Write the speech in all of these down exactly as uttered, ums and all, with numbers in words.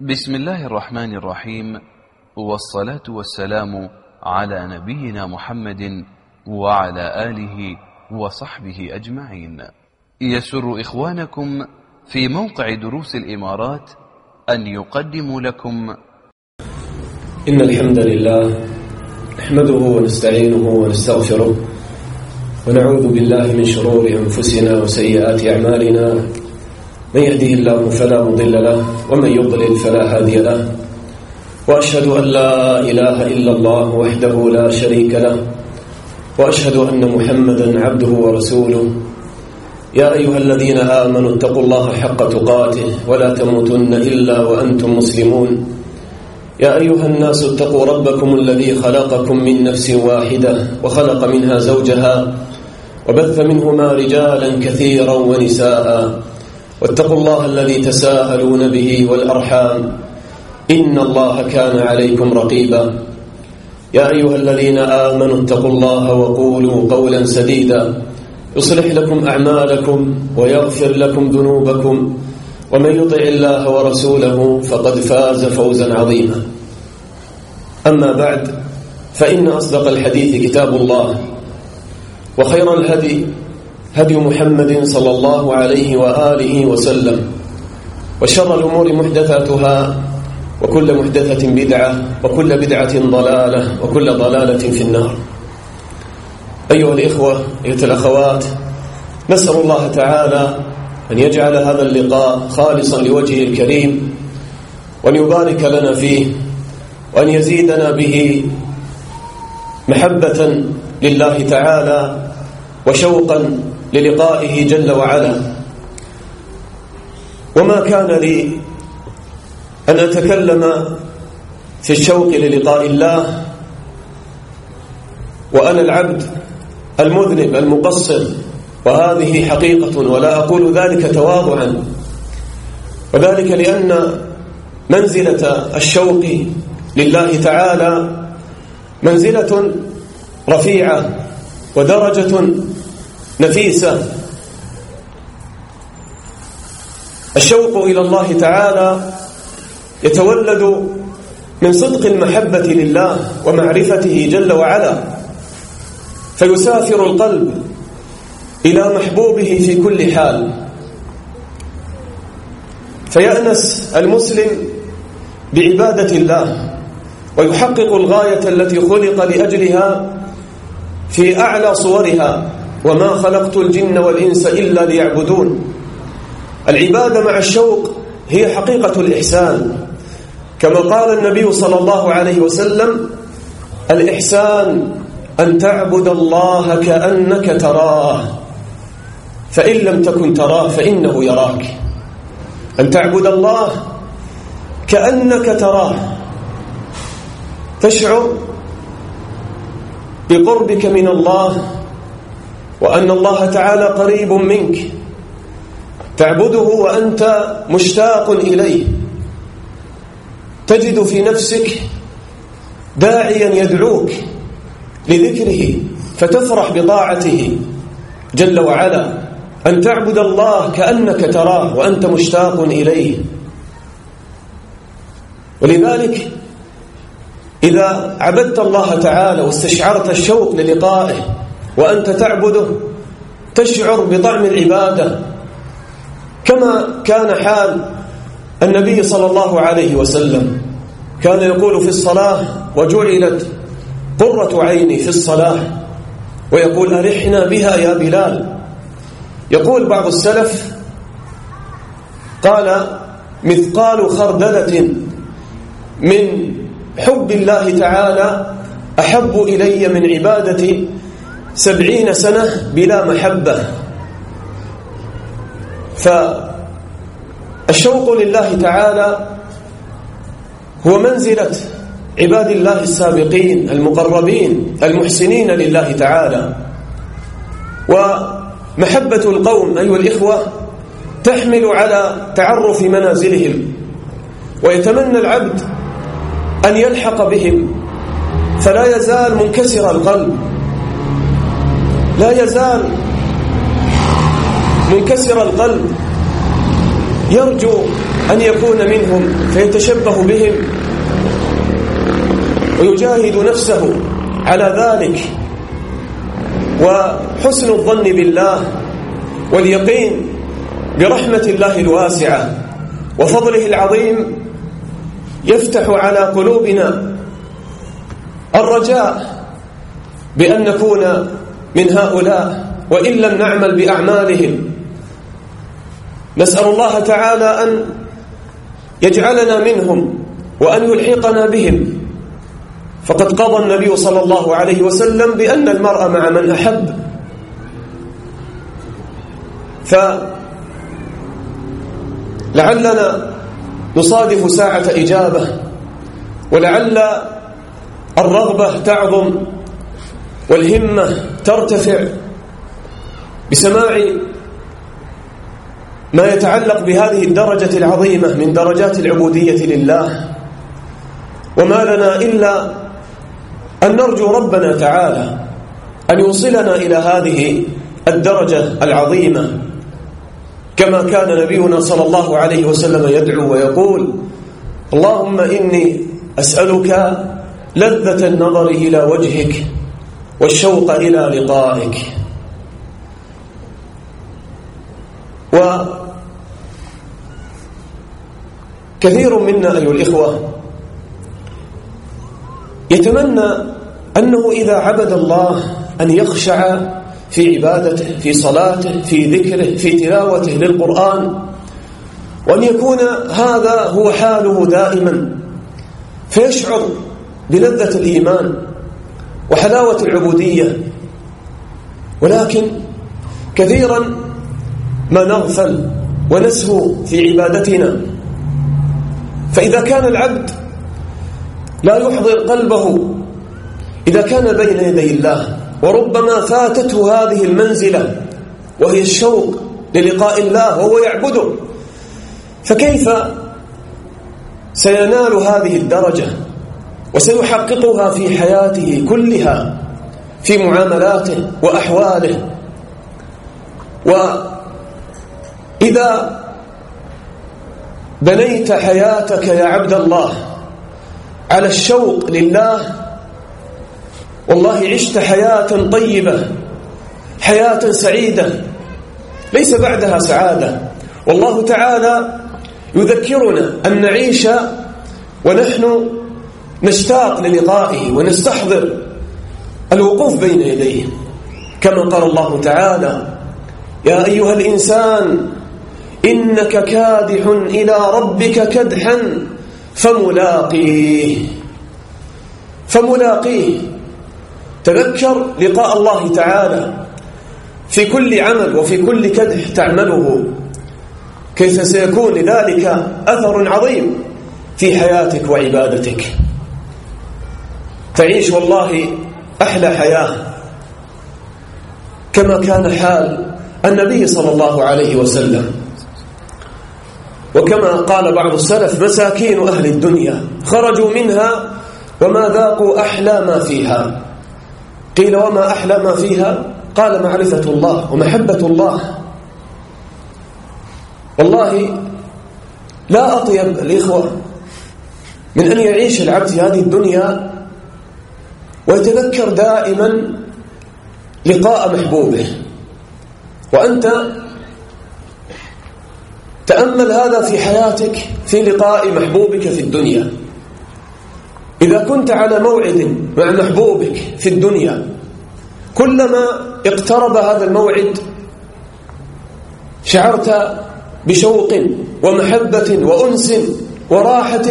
بسم الله الرحمن الرحيم، والصلاة والسلام على نبينا محمد وعلى آله وصحبه أجمعين. يسر إخوانكم في موقع دروس الإمارات أن يقدموا لكم إن الحمد لله نحمده ونستعينه ونستغفره ونعوذ بالله من شرور أنفسنا وسيئات أعمالنا، من يهده الله فلا مضل له ومن يضلل فلا هادي له، وأشهد أن لا إله إلا الله وحده لا شريك له، وأشهد أن محمدا عبده ورسوله. يا أيها الذين آمنوا اتقوا الله حق تقاته ولا تموتن إلا وأنتم مسلمون. يا أيها الناس اتقوا ربكم الذي خلقكم من نفس واحدة وخلق منها زوجها وبث منهما رجالا كثيرا ونساء، واتقوا الله الذي تساءلون به والأرحام إن الله كان عليكم رقيبا. يا أيها الذين آمنوا اتقوا الله وقولوا قولا سديدا يصلح لكم أعمالكم ويغفر لكم ذنوبكم، ومن يطع الله ورسوله فقد فاز فوزا عظيما. أما بعد، فإن أصدق الحديث كتاب الله، وخير الهدي هدي محمد صلى الله عليه وآله وسلم، وشر الأمور محدثاتها، وكل محدثة بدعة، وكل بدعة ضلالة، وكل ضلالة في النار. أيها الإخوة، أيها الأخوات، نسأل الله تعالى أن يجعل هذا اللقاء خالصا لوجهه الكريم، وأن يبارك لنا فيه، وأن يزيدنا به محبة لله تعالى وشوقا للقائه جل وعلا. وما كان لي أن أتكلم في الشوق للقاء الله وأنا العبد المذنب المقصر، وهذه حقيقة، ولا أقول ذلك تواضعا، وذلك لأن منزلة الشوق لله تعالى منزلة رفيعة ودرجة نفيسة. الشوق إلى الله تعالى يتولد من صدق المحبة لله ومعرفته جل وعلا، فيسافر القلب إلى محبوبه في كل حال، فيأنس المسلم بعبادة الله ويحقق الغاية التي خلق لأجلها في أعلى صورها: وما خلقت الجن والإنس إلا ليعبدون. العبادة مع الشوق هي حقيقة الإحسان، كما قال النبي صلى الله عليه وسلم: الإحسان أن تعبد الله كأنك تراه، فإن لم تكن تراه فإنه يراك. أن تعبد الله كأنك تراه، تشعر بقربك من الله وأن الله تعالى قريب منك، تعبده وأنت مشتاق إليه، تجد في نفسك داعيا يدعوك لذكره فتفرح بطاعته جل وعلا. أن تعبد الله كأنك تراه وأنت مشتاق إليه. ولذلك إذا عبدت الله تعالى واستشعرت الشوق للقائه وأنت تعبده، تشعر بطعم العبادة، كما كان حال النبي صلى الله عليه وسلم. كان يقول في الصلاة: وجعلت قرة عيني في الصلاة، ويقول: أرحنا بها يا بلال. يقول بعض السلف: قال: مثقال خردلة من حب الله تعالى أحب إلي من عبادة سبعين سنة بلا محبة. فالشوق لله تعالى هو منزلة عباد الله السابقين المقربين المحسنين لله تعالى. ومحبة القوم أيها الإخوة تحمل على تعرف منازلهم، ويتمنى العبد أن يلحق بهم، فلا يزال منكسر القلب، لا يزال منكسر القلب، يرجو أن يكون منهم فيتشبه بهم ويجاهد نفسه على ذلك. وحسن الظن بالله واليقين برحمة الله الواسعة وفضله العظيم يفتح على قلوبنا الرجاء بأن نكون من هؤلاء وإن لم نعمل بأعمالهم. نسأل الله تعالى أن يجعلنا منهم وأن يلحقنا بهم، فقد قضى النبي صلى الله عليه وسلم بأن المرء مع من أحب. فلعلنا نصادف ساعة إجابة، ولعل الرغبة تعظم والهمة ترتفع بسماع ما يتعلق بهذه الدرجة العظيمة من درجات العبودية لله. وما لنا إلا أن نرجو ربنا تعالى أن يوصلنا إلى هذه الدرجة العظيمة، كما كان نبينا صلى الله عليه وسلم يدعو ويقول: اللهم إني أسألك لذة النظر إلى وجهك والشوق إلى لقائك. وكثير منا أيها الإخوة يتمنى أنه إذا عبد الله أن يخشع في عبادته، في صلاته، في ذكره، في تلاوته للقرآن، وأن يكون هذا هو حاله دائما، فيشعر بلذة الإيمان وحلاوة العبودية. ولكن كثيرا ما نغفل ونسهو في عبادتنا، فإذا كان العبد لا يحضر قلبه إذا كان بين يدي الله، وربما فاتته هذه المنزلة وهي الشوق للقاء الله وهو يعبده، فكيف سينال هذه الدرجة وسيحققها في حياته كلها، في معاملاته وأحواله؟ وإذا بنيت حياتك يا عبد الله على الشوق لله، والله عشت حياة طيبة، حياة سعيدة ليس بعدها سعادة. والله تعالى يذكرنا أن نعيش ونحن نشتاق للقائه ونستحضر الوقوف بين يديه، كما قال الله تعالى: يا أيها الإنسان إنك كادح إلى ربك كدحا فملاقيه. فملاقيه تذكر لقاء الله تعالى في كل عمل وفي كل كدح تعمله، كيف سيكون لذلك أثر عظيم في حياتك وعبادتك. تعيش والله أحلى حياة كما كان حال النبي صلى الله عليه وسلم. وكما قال بعض السلف: مساكين أهل الدنيا خرجوا منها وما ذاقوا أحلى ما فيها. قيل: وما أحلى ما فيها؟ قال: معرفة الله ومحبة الله. والله لا أطيب الإخوة من أن يعيش العبد في هذه الدنيا ويتذكر دائما لقاء محبوبه. وأنت تأمل هذا في حياتك، في لقاء محبوبك في الدنيا. إذا كنت على موعد مع محبوبك في الدنيا، كلما اقترب هذا الموعد شعرت بشوق ومحبة وأنس وراحة،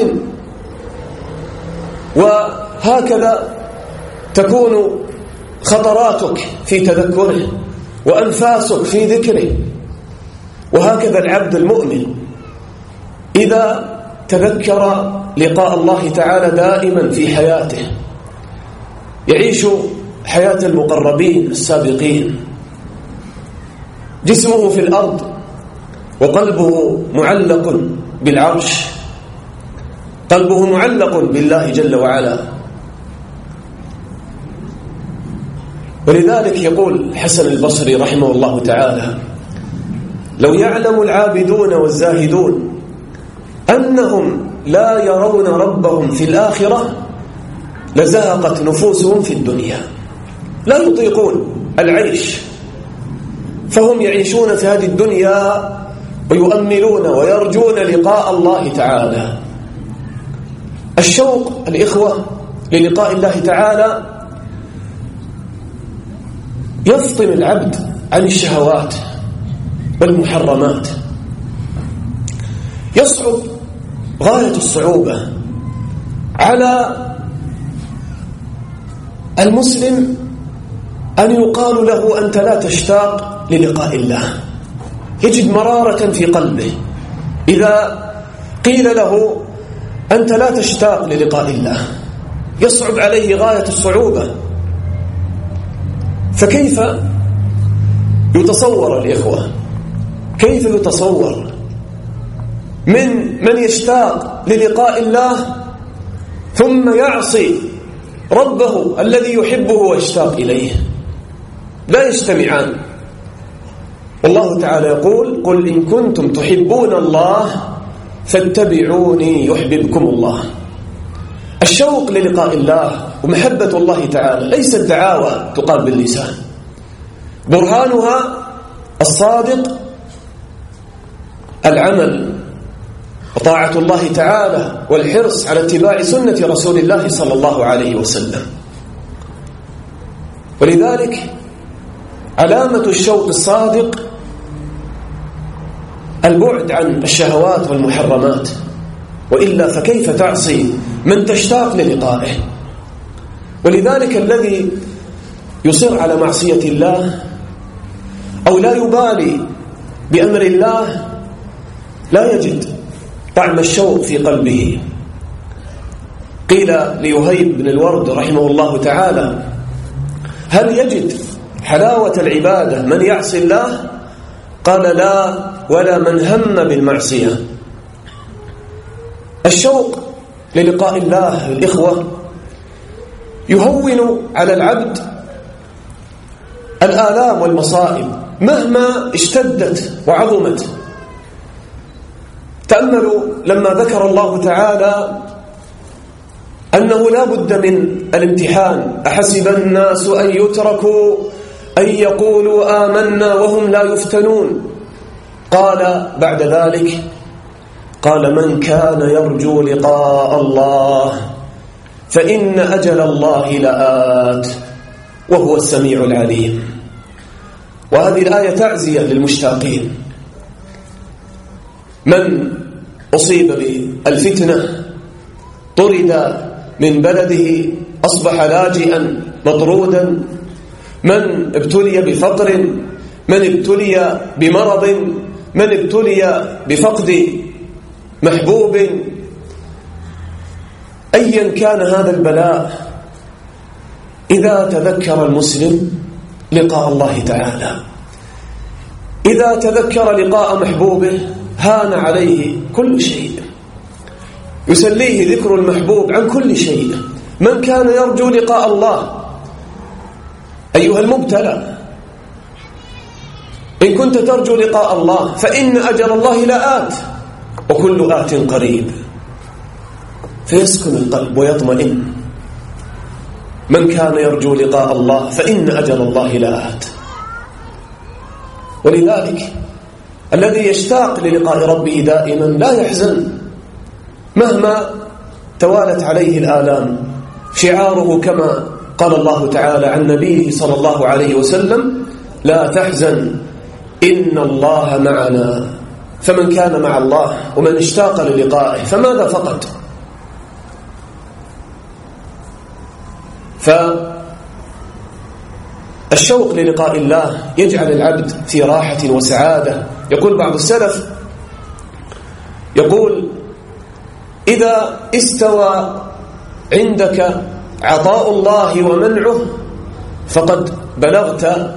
وهكذا تكون خطراتك في تذكره وأنفاسك في ذكره. وهكذا العبد المؤمن إذا تذكر لقاء الله تعالى دائما في حياته يعيش حياة المقربين السابقين، جسمه في الأرض وقلبه معلق بالعرش، قلبه معلق بالله جل وعلا. ولذلك يقول الحسن البصري رحمه الله تعالى: لو يعلم العابدون والزاهدون أنهم لا يرون ربهم في الآخرة لزهقت نفوسهم في الدنيا، لا يطيقون العيش، فهم يعيشون في هذه الدنيا ويؤملون ويرجون لقاء الله تعالى. الشوق الإخوة للقاء الله تعالى يفطم العبد عن الشهوات والمحرمات، يصعب غاية الصعوبة على المسلم أن يقال له أنت لا تشتاق للقاء الله، يجد مرارة في قلبه إذا قيل له أنت لا تشتاق للقاء الله، يصعب عليه غاية الصعوبة. فكيف يتصور الإخوة، كيف يتصور من من يشتاق للقاء الله ثم يعصي ربه الذي يحبه ويشتاق إليه؟ لا يجتمعان. والله تعالى يقول قل إن كنتم تحبون الله فاتبعوني يحببكم الله. الشوق للقاء الله ومحبة الله تعالى ليست دعاوى تقال باللسان، برهانها الصادق العمل وطاعة الله تعالى والحرص على اتباع سنة رسول الله صلى الله عليه وسلم. ولذلك علامة الشوق الصادق البعد عن الشهوات والمحرمات، وإلا فكيف تعصي من تشتاق للقائه؟ ولذلك الذي يصر على معصية الله أو لا يبالي بأمر الله لا يجد طعم الشوق في قلبه. قيل ليهيب بن الورد رحمه الله تعالى هل يجد حلاوة العبادة من يعصي الله؟ قال لا، ولا من هم بالمعصية. الشوق للقاء الله الإخوة يهون على العبد الآلام والمصائب مهما اشتدت وعظمت. تأملوا لما ذكر الله تعالى أنه لا بد من الامتحان، أحسب الناس أن يتركوا أن يقولوا آمنا وهم لا يفتنون، قال بعد ذلك قال من كان يرجو لقاء الله فإن أجل الله لآت وهو السميع العليم. وهذه الآية تعزية للمشتاقين. من أصيب بالفتنة طرد من بلده أصبح لاجئا مطرودا، من ابتلي بفقر، من ابتلي بمرض، من ابتلي بفقد محبوب، أيا كان هذا البلاء، إذا تذكر المسلم لقاء الله تعالى، إذا تذكر لقاء محبوبه هان عليه كل شيء، يسليه ذكر المحبوب عن كل شيء. من كان يرجو لقاء الله أيها المبتلى، إن كنت ترجو لقاء الله فإن أجل الله لآت وكل آت قريب، فيسكن القلب ويطمئن. من كان يرجو لقاء الله فإن أجل الله لآت. ولذلك الذي يشتاق للقاء ربه دائما لا يحزن مهما توالت عليه الآلام. شعاره كما قال الله تعالى عن نبيه صلى الله عليه وسلم لا تحزن إن الله معنا. فمن كان مع الله ومن اشتاق للقائه فماذا فقد؟ فالشوق للقاء الله يجعل العبد في راحة وسعادة. يقول بعض السلف يقول إذا استوى عندك عطاء الله ومنعه فقد بلغت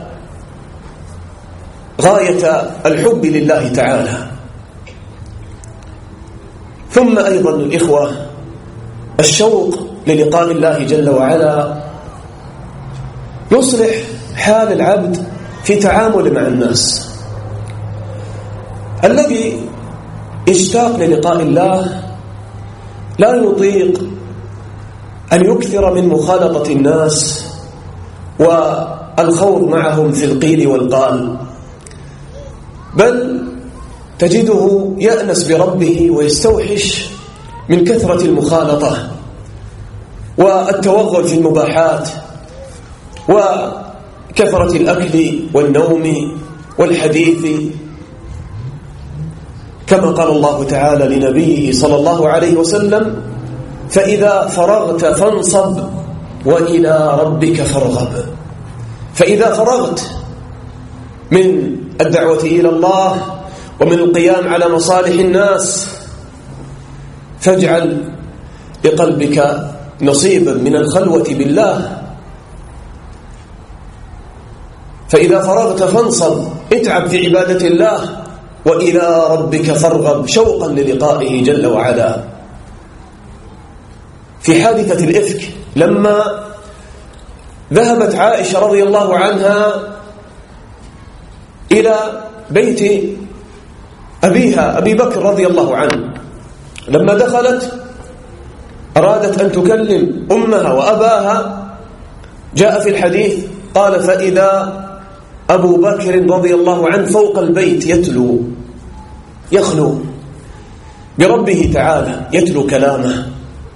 غاية الحب لله تعالى. ثم أيضا الإخوة الشوق للقاء الله جل وعلا يصلح حال العبد في تعامل مع الناس. الذي اشتاق للقاء الله لا يطيق أن يكثر من مخالطة الناس والخوض معهم في القيل والقال، بل تجده يأنس بربه ويستوحش من كثرة المخالطة والتوغل في المباحات وكثرة الأكل والنوم والحديث، كما قال الله تعالى لنبيه صلى الله عليه وسلم: فإذا فرغت فانصب وإلى ربك فارغب. فإذا فرغت من الدعوة إلى الله ومن القيام على مصالح الناس فاجعل لقلبك نصيبا من الخلوة بالله. فإذا فرغت فانصب، اتعب في عبادة الله، وإلى ربك فارغب، شوقا للقائه جل وعلا. في حادثة الإفك لما ذهبت عائشة رضي الله عنها إلى بيت أبيها أبي بكر رضي الله عنه، لما دخلت أرادت أن تكلم أمها وأباها، جاء في الحديث قال: فإذا أبو بكر رضي الله عنه فوق البيت يتلو يخلو بربه تعالى، يتلو كلامه.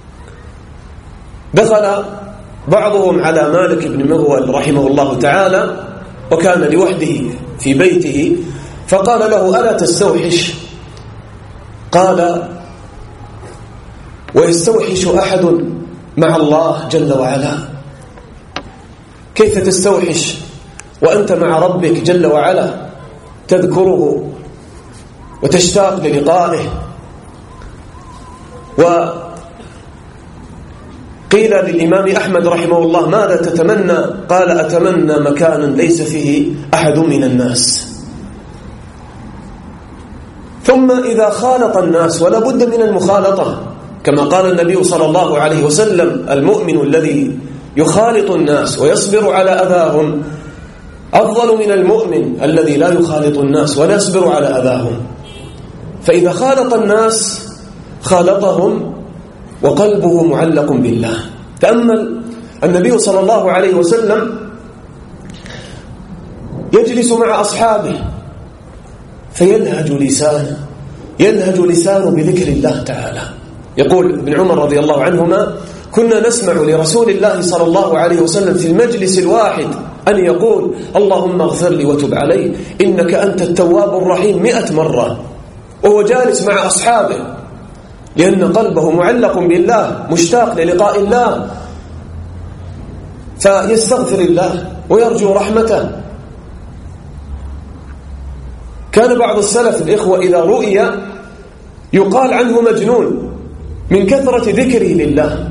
دخل بعضهم على مالك بن مغول رحمه الله تعالى وكان لوحده في بيته، فقال له: ألا تستوحش؟ قال: ويستوحش أحد مع الله جل وعلا؟ كيف تستوحش وأنت مع ربك جل وعلا تذكره وتشتاق للقائه؟ وقيل للإمام أحمد رحمه الله: ماذا تتمنى؟ قال: أتمنى مكانا ليس فيه أحد من الناس. ثم إذا خالط الناس، ولا بد من المخالطة، كما قال النبي صلى الله عليه وسلم: المؤمن الذي يخالط الناس ويصبر على أذاهم أفضل من المؤمن الذي لا يخالط الناس ولا يصبر على أذاهم. فإذا خالط الناس خالطهم وقلبه معلق بالله. تأمل النبي صلى الله عليه وسلم يجلس مع أصحابه فيلهج لسانه يلهج لسانه بذكر الله تعالى. يقول ابن عمر رضي الله عنهما: كنا نسمع لرسول الله صلى الله عليه وسلم في المجلس الواحد أن يقول: اللهم اغفر لي وتب علي إنك أنت التواب الرحيم مئة مرة، وهو جالس مع أصحابه، لأن قلبه معلق بالله مشتاق للقاء الله، فيستغفر الله ويرجو رحمته. كان بعض السلف الإخوة إذا رؤي يقال عنه مجنون من كثرة ذكره لله،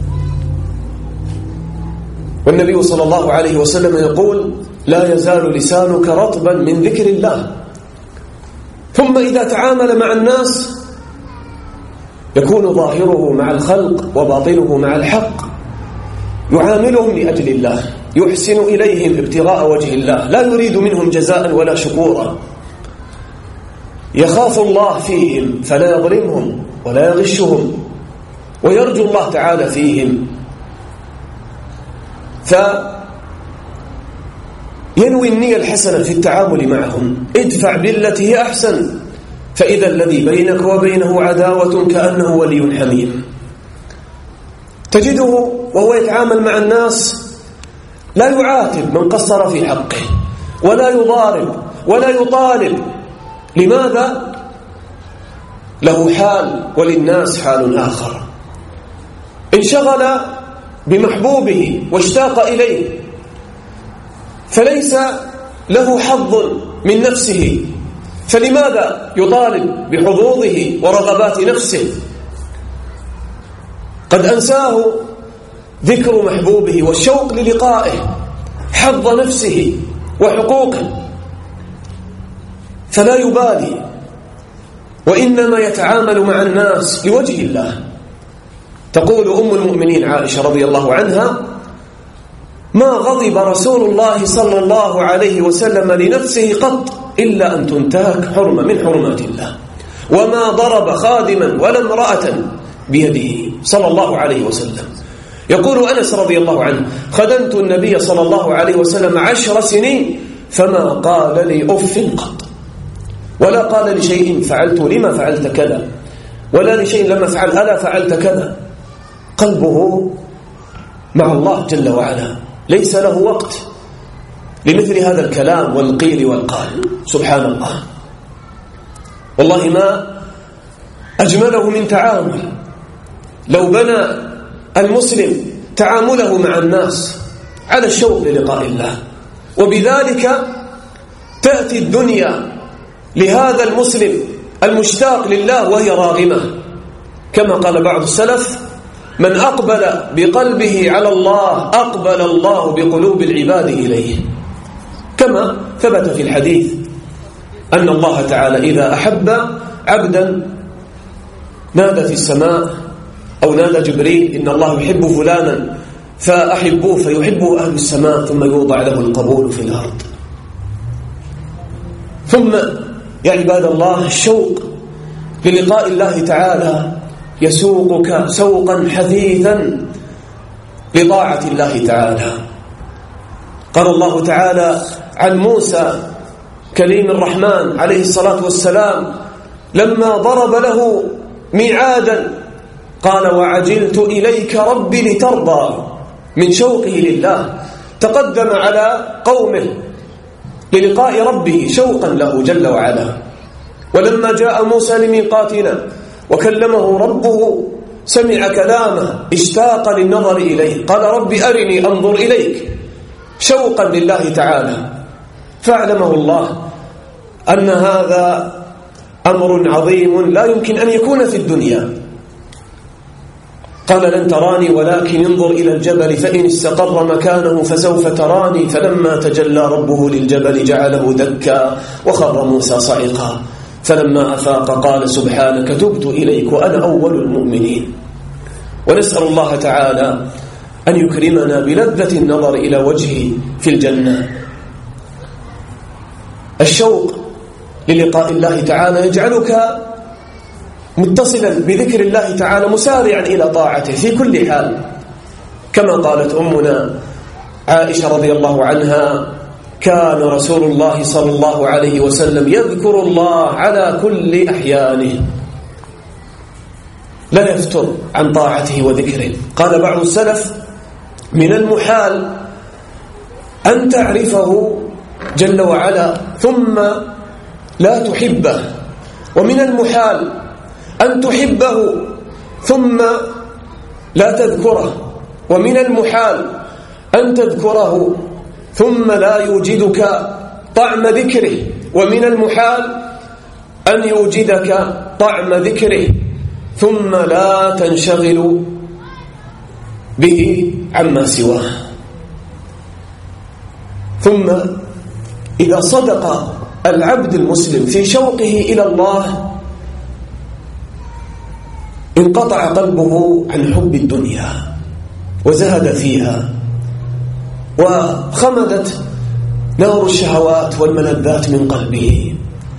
والنبي صلى الله عليه وسلم يقول: لا يزال لسانك رطبا من ذكر الله. ثم إذا تعامل مع الناس يكون ظاهره مع الخلق وباطنه مع الحق، يعاملهم لأجل الله، يحسن إليهم ابتغاء وجه الله، لا يريد منهم جزاء ولا شكورا، يخاف الله فيهم فلا يظلمهم ولا يغشهم، ويرجو الله تعالى فيهم، فينوي النية الحسنة في التعامل معهم. ادفع بالتي هي أحسن، فإذا الذي بينك وبينه عداوة كأنه ولي حميم. تجده وهو يتعامل مع الناس لا يعاتب من قصر في حقه، ولا يضارب ولا يطالب. لماذا؟ له حال وللناس حال آخر. انشغل بمحبوبه واشتاق إليه، فليس له حظ من نفسه، فلماذا يطالب بحظوظه ورغبات نفسه؟ قد أنساه ذكر محبوبه والشوق للقائه حظ نفسه وحقوقه، فلا يبالي، وإنما يتعامل مع الناس لوجه الله. تقول أم المؤمنين عائشة رضي الله عنها: ما غضب رسول الله صلى الله عليه وسلم لنفسه قط إلا أن تنتهك حرمة من حرمات الله. وما ضرب خادما ولا امرأة بيده صلى الله عليه وسلم. يقول أنس رضي الله عنه: خدمت النبي صلى الله عليه وسلم عشر سنين فما قال لي أف قط، ولا قال لشيء فعلت لما فعلت كذا، ولا لشيء لما فعل ألا فعلت كذا. قلبه مع الله جل وعلا، ليس له وقت لمثل هذا الكلام والقيل والقال. سبحان الله، والله ما أجمله من تعامل. لو بنى المسلم تعامله مع الناس على الشوق للقاء الله، وبذلك تأتي الدنيا لهذا المسلم المشتاق لله وهي راغمة، كما قال بعض السلف: من أقبل بقلبه على الله أقبل الله بقلوب العباد إليه. كما ثبت في الحديث أن الله تعالى إذا أحب عبدا نادى في السماء أو نادى جبريل: إن الله يحب فلانا فأحبوه، فيحبه أهل السماء، ثم يوضع له القبول في الأرض. ثم يا عباد الله الشوق للقاء الله تعالى يسوقك سوقا حثيثا لطاعة الله تعالى. قال الله تعالى عن موسى كليم الرحمن عليه الصلاة والسلام لما ضرب له ميعادا قال: وعجلت إليك ربي لترضى، من شوقه لله تقدم على قومه للقاء ربه شوقا له جل وعلا. ولما جاء موسى لميقاتنا وكلمه ربه سمع كلامه اشتاق للنظر إليه، قال: رب أرني أنظر إليك، شوقا لله تعالى. فاعلمه الله أن هذا أمر عظيم لا يمكن أن يكون في الدنيا. قال: لن تراني ولكن انظر إلى الجبل فإن استقر مكانه فسوف تراني. فلما تجلى ربه للجبل جعله دكا وخر موسى صعقا، فلما أفاق قال: سبحانك تبت إليك وأنا أول المؤمنين. ونسأل الله تعالى أن يكرمنا بلذة النظر إلى وجهه في الجنة. الشوق للقاء الله تعالى يجعلك متصلا بذكر الله تعالى مسارعا إلى طاعته في كل حال، كما قالت أمنا عائشة رضي الله عنها: كان رسول الله صلى الله عليه وسلم يذكر الله على كل أحيانه، لا يفتر عن طاعته وذكره. قال بعض السلف: من المحال أن تعرفه جل وعلا ثم لا تحبه، ومن المحال أن تحبه ثم لا تذكره، ومن المحال أن تذكره ثم لا يوجدك طعم ذكره، ومن المحال أن يوجدك طعم ذكره ثم لا تنشغل به عما سواه. ثم إذا صدق العبد المسلم في شوقه إلى الله انقطع قلبه عن حب الدنيا وزهد فيها، وخمدت نار الشهوات والملذات من قلبه،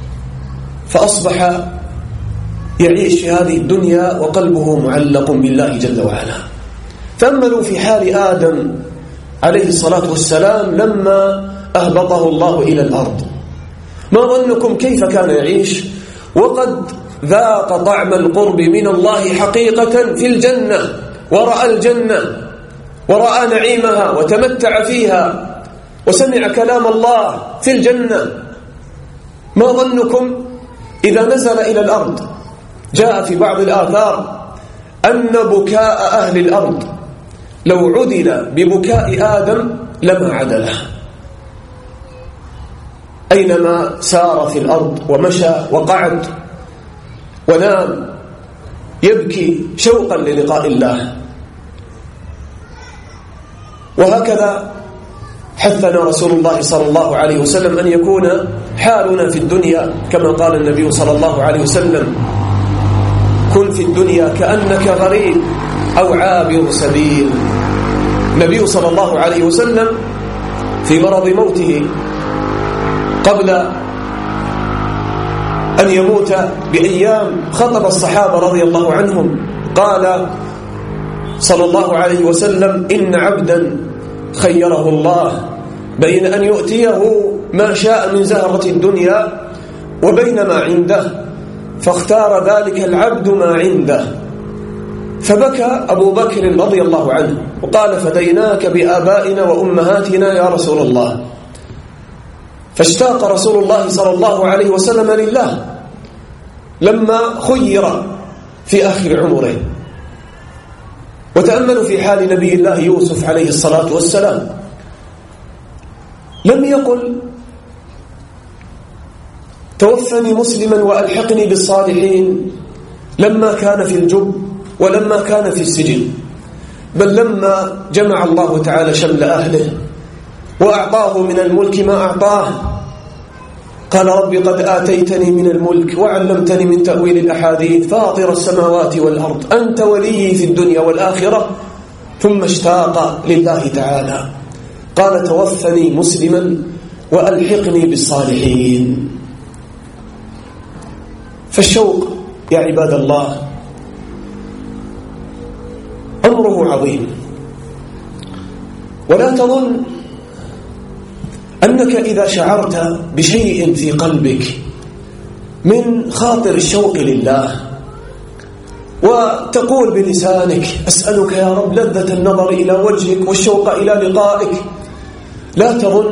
فأصبح يعيش في هذه الدنيا وقلبه معلق بالله جل وعلا. تأملوا في حال آدم عليه الصلاة والسلام لما أهبطه الله إلى الأرض، ما ظنكم كيف كان يعيش وقد ذاق طعم القرب من الله حقيقة في الجنة، ورأى الجنة ورأى نعيمها وتمتع فيها وسمع كلام الله في الجنة. ما ظنكم إذا نزل إلى الأرض؟ جاء في بعض الآثار أن بكاء أهل الأرض لو عدل ببكاء آدم لما عدله. أينما سار في الأرض ومشى وقعد ونام يبكي شوقا للقاء الله. وهكذا حثنا رسول الله صلى الله عليه وسلم أن يكون حالنا في الدنيا كما قال النبي صلى الله عليه وسلم: كن في الدنيا كأنك غريب أو عابر سبيل. النبي صلى الله عليه وسلم في مرض موته قبل أن يموت بأيام خطب الصحابة رضي الله عنهم قال صلى الله عليه وسلم: إن عبدا خيره الله بين أن يؤتيه ما شاء من زهرة الدنيا وبين ما عنده، فاختار ذلك العبد ما عنده. فبكى أبو بكر رضي الله عنه وقال: فديناك بآبائنا وأمهاتنا يا رسول الله. فاشتاق رسول الله صلى الله عليه وسلم لله لما خير في آخر عمره. وتأملوا في حال نبي الله يوسف عليه الصلاة والسلام، لم يقل: توفني مسلما وألحقني بالصالحين لما كان في الجب ولما كان في السجن، بل لما جمع الله تعالى شمل أهله وأعطاه من الملك ما أعطاه قال: رب قد آتيتني من الملك وعلمتني من تأويل الأحاديث فاطر السماوات والأرض أنت ولي في الدنيا والآخرة. ثم اشتاق لله تعالى قال: توفني مسلما وألحقني بالصالحين. فالشوق يا عباد الله أمره عظيم، ولا تظن أنك إذا شعرت بشيء في قلبك من خاطر الشوق لله وتقول بلسانك: أسألك يا رب لذة النظر إلى وجهك والشوق إلى لقائك، لا تظن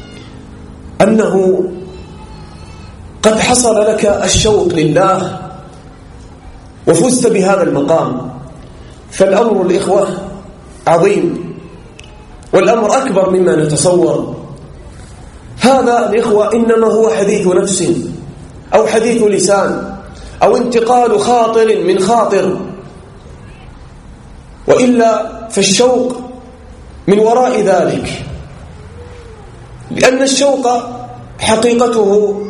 أنه قد حصل لك الشوق لله وفزت بهذا المقام. فالأمر الإخوة عظيم، والأمر أكبر مما نتصور. هذا الإخوة إنما هو حديث نفس أو حديث لسان أو انتقال خاطر من خاطر، وإلا فالشوق من وراء ذلك، لأن الشوق حقيقته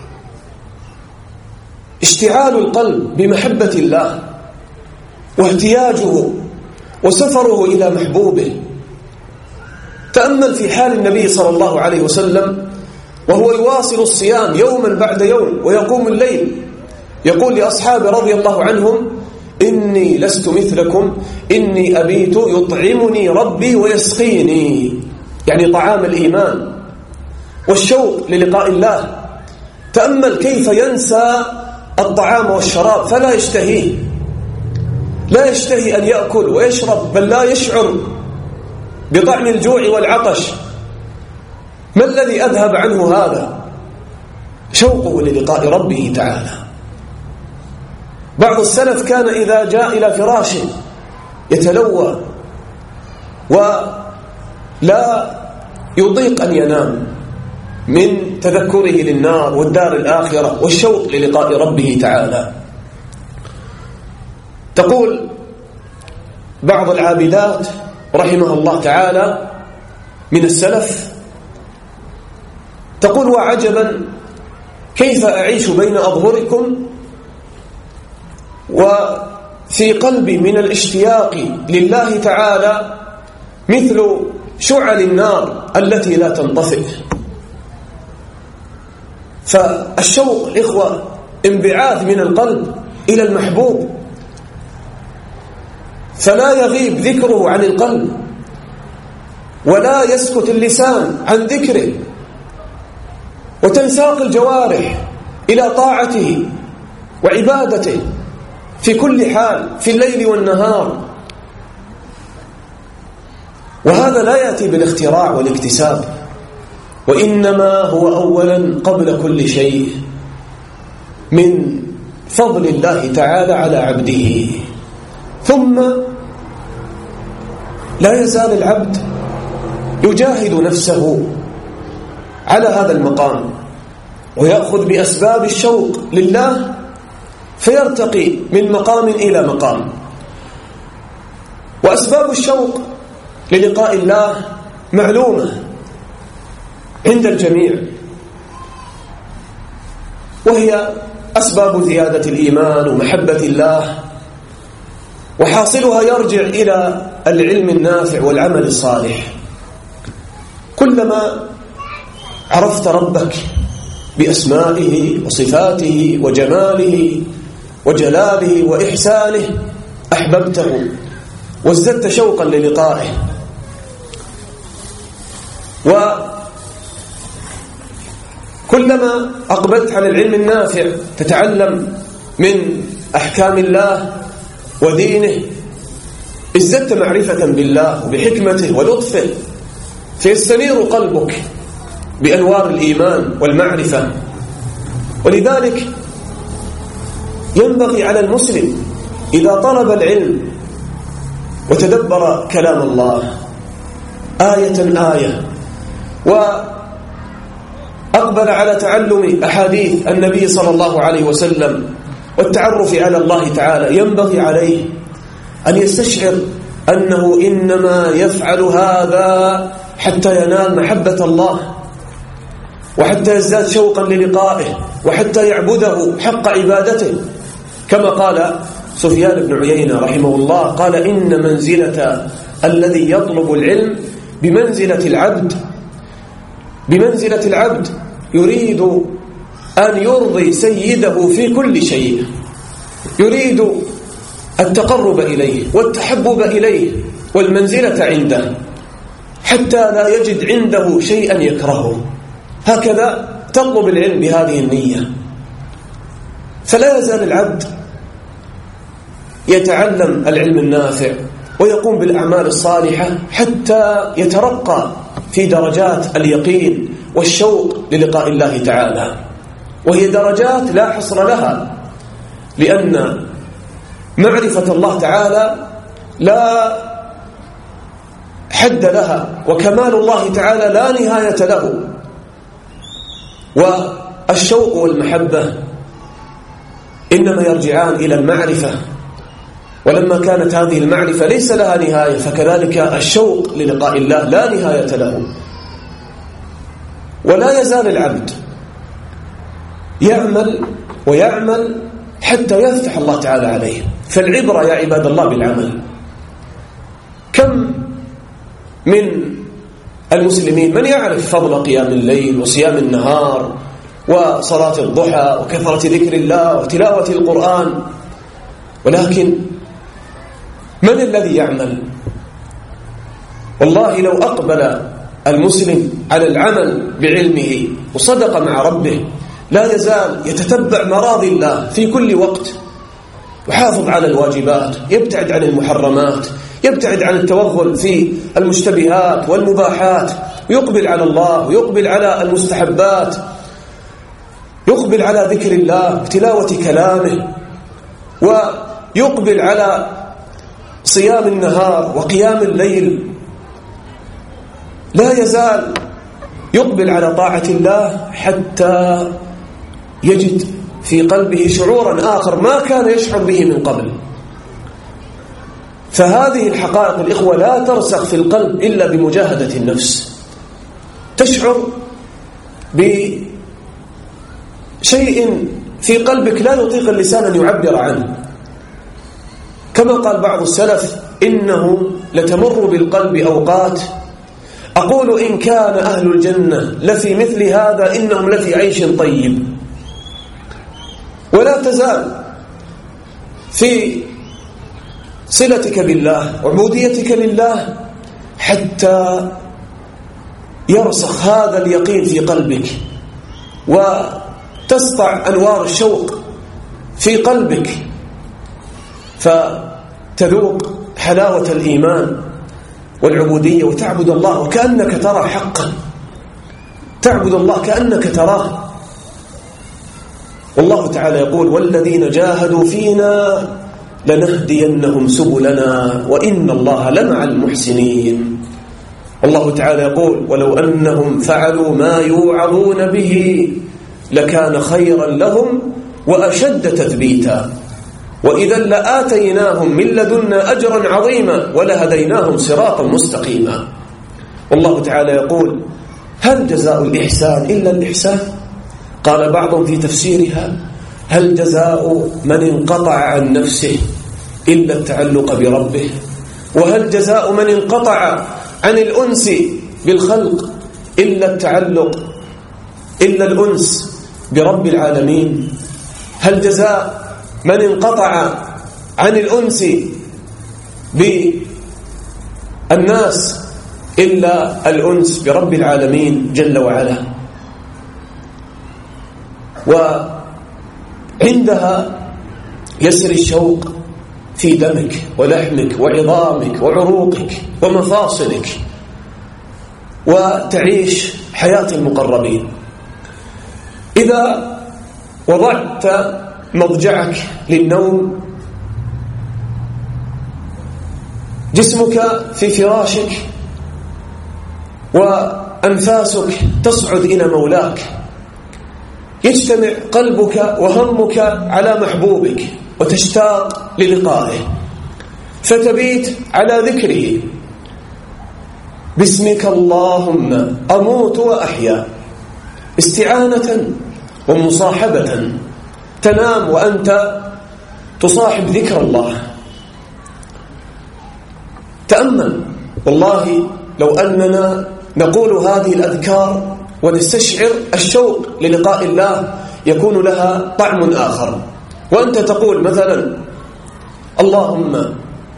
اشتعال القلب بمحبة الله واحتياجه وسفره إلى محبوبه. تأمل في حال النبي صلى الله عليه وسلم وهو يواصل الصيام يوما بعد يوم ويقوم الليل، يقول لأصحابه رضي الله عنهم: إني لست مثلكم إني أبيت يطعمني ربي ويسقيني، يعني طعام الإيمان والشوق للقاء الله. تأمل كيف ينسى الطعام والشراب فلا يشتهيه، لا يشتهي أن يأكل ويشرب، بل لا يشعر بطعم الجوع والعطش. ما الذي أذهب عنه هذا؟ شوقه للقاء ربه تعالى. بعض السلف كان إذا جاء إلى فراشه يتلوى ولا يطيق أن ينام من تذكره للنار والدار الآخرة والشوق للقاء ربه تعالى. تقول بعض العابدات رحمه الله تعالى من السلف، تقول: وعجبا كيف أعيش بين أظهركم وفي قلبي من الاشتياق لله تعالى مثل شعل النار التي لا تنطفئ. فالشوق الإخوة انبعاث من القلب إلى المحبوب، فلا يغيب ذكره عن القلب ولا يسكت اللسان عن ذكره، وتنساق الجوارح إلى طاعته وعبادته في كل حال في الليل والنهار. وهذا لا يأتي بالاختراع والاكتساب، وإنما هو أولا قبل كل شيء من فضل الله تعالى على عبده. ثم لا يزال العبد يجاهد نفسه على هذا المقام ويأخذ بأسباب الشوق لله فيرتقي من مقام إلى مقام. وأسباب الشوق للقاء الله معلومة عند الجميع، وهي أسباب زيادة الإيمان ومحبة الله، وحاصلها يرجع إلى العلم النافع والعمل الصالح. كلما عرفت ربك بأسمائه وصفاته وجماله وجلاله وإحسانه أحببته وازددت شوقا للقائه. وكلما أقبلت على العلم النافع تتعلم من أحكام الله ودينه ازددت معرفة بالله وبحكمته ولطفه، فيستنير قلبك بأنوار الإيمان والمعرفة. ولذلك ينبغي على المسلم إذا طلب العلم وتدبر كلام الله آية آية وأقبل على تعلم أحاديث النبي صلى الله عليه وسلم والتعرف على الله تعالى، ينبغي عليه أن يستشعر أنه إنما يفعل هذا حتى ينال محبة الله وحتى يزداد شوقا للقائه وحتى يعبده حق عبادته، كما قال سفيان بن عيينة رحمه الله قال إن منزلة الذي يطلب العلم بمنزلة العبد بمنزلة العبد يريد أن يرضي سيده في كل شيء، يريد التقرب إليه والتحبب إليه والمنزلة عنده حتى لا يجد عنده شيئا يكرهه. هكذا تطلب العلم بهذه النية. فلا يزال العبد يتعلم العلم النافع ويقوم بالأعمال الصالحة حتى يترقى في درجات اليقين والشوق للقاء الله تعالى، وهي درجات لا حصر لها، لأن معرفة الله تعالى لا حد لها، وكمال الله تعالى لا نهاية له. والشوق والمحبة إنما يرجعان إلى المعرفة، ولما كانت هذه المعرفة ليس لها نهاية فكذلك الشوق للقاء الله لا نهاية له. ولا يزال العبد يعمل ويعمل حتى يفتح الله تعالى عليه. فالعبرة يا عباد الله بالعمل. كم من المسلمين من يعرف فضل قيام الليل وصيام النهار وصلاة الضحى وكثرة ذكر الله وتلاوة القرآن، ولكن من الذي يعمل؟ والله لو أقبل المسلم على العمل بعلمه وصدق مع ربه لا يزال يتتبع مراضي الله في كل وقت، يحافظ على الواجبات، يبتعد عن المحرمات، يبتعد عن التوغل في المشتبهات والمباحات، يقبل على الله ويقبل على المستحبات، يقبل على ذكر الله وتلاوة كلامه، ويقبل على صيام النهار وقيام الليل. لا يزال يقبل على طاعة الله حتى يجد في قلبه شعورا آخر ما كان يشعر به من قبل. فهذه الحقائق الإخوة لا ترسخ في القلب إلا بمجاهدة النفس. تشعر بشيء في قلبك لا يطيق اللسان أن يعبر عنه، كما قال بعض السلف إنه لتمر بالقلب أوقات أقول إن كان أهل الجنة لفي مثل هذا إنهم لفي عيش طيب. ولا تزال في صلتك بالله وعبوديتك لله حتى يرسخ هذا اليقين في قلبك وتسطع أنوار الشوق في قلبك فتذوق حلاوة الإيمان والعبودية وتعبد الله وكأنك ترى حقا، تعبد الله كأنك تراه. والله تعالى يقول والذين جاهدوا فينا لنهدينهم سبلنا وإن الله لمع المحسنين. الله تعالى يقول ولو أنهم فعلوا ما يوعظون به لكان خيرا لهم وأشد تثبيتا وإذا لآتيناهم من لدنا أجرا عظيما ولهديناهم صراطا مستقيما. والله تعالى يقول هل جزاء الإحسان إلا الإحسان؟ قال بعضهم في تفسيرها هل جزاء من انقطع عن نفسه إلا التعلق بربه؟ وهل جزاء من انقطع عن الأنس بالخلق إلا التعلق إلا الأنس برب العالمين؟ هل جزاء من انقطع عن الأنس بالناس إلا الأنس برب العالمين جل وعلا؟ وعندها يسري الشوق في دمك ولحمك وعظامك وعروقك ومفاصلك، وتعيش حياة المقربين. إذا وضعت مضجعك للنوم، جسمك في فراشك وأنفاسك تصعد إلى مولاك، يجتمع قلبك وهمك على محبوبك وتشتاق للقائه، فتبيت على ذكره. باسمك اللهم أموت وأحيا، استعانة ومصاحبة، تنام وأنت تصاحب ذكر الله. تأمل، والله لو أننا نقول هذه الأذكار ونستشعر الشوق للقاء الله يكون لها طعم آخر. وأنت تقول مثلا: اللهم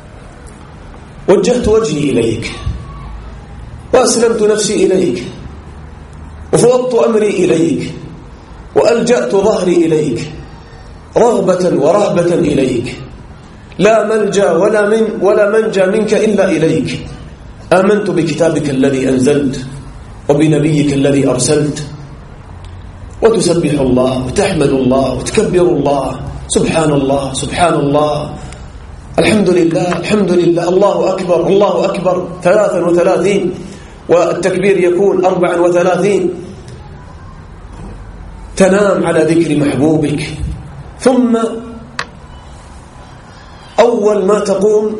وجهت وجهي إليك وأسلمت نفسي إليك وفوضت أمري إليك وألجأت ظهري إليك رغبة ورهبة إليك، لا ملجأ ولا من ولا منجا منك إلا إليك. آمنت بكتابك الذي أنزلت وبنبيك الذي أرسلت. وتسبح الله وتحمد الله وتكبر الله، سبحان الله سبحان الله، الحمد لله الحمد لله، الله أكبر الله أكبر، ثلاثا وثلاثين، والتكبير يكون أربعا وثلاثين. تنام على ذكر محبوبك، ثم أول ما تقوم،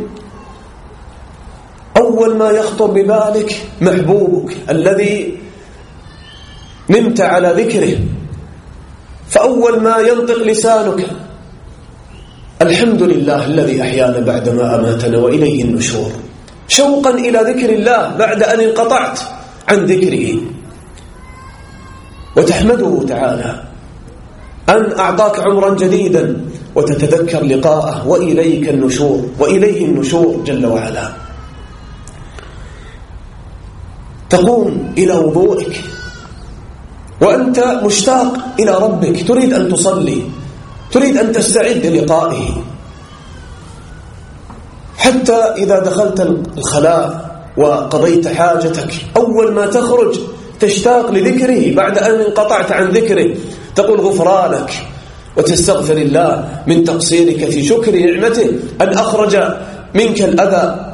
أول ما يخطر ببالك محبوبك الذي نمت على ذكره، فأول ما ينطق لسانك: الحمد لله الذي أحيانا بعدما أماتنا وإليه النشور، شوقا إلى ذكر الله بعد أن انقطعت عن ذكره. وتحمده تعالى أن أعطاك عمرا جديدا وتتذكر لقاءه، وإليك النشور وإليه النشور جل وعلا. تقوم إلى وضوئك وأنت مشتاق إلى ربك، تريد أن تصلي، تريد أن تستعد للقائه، حتى إذا دخلت الخلاء وقضيت حاجتك أول ما تخرج تشتاق لذكره بعد أن انقطعت عن ذكره، تقول غفرانك وتستغفر الله من تقصيرك في شكر نعمته أن أخرج منك الأذى،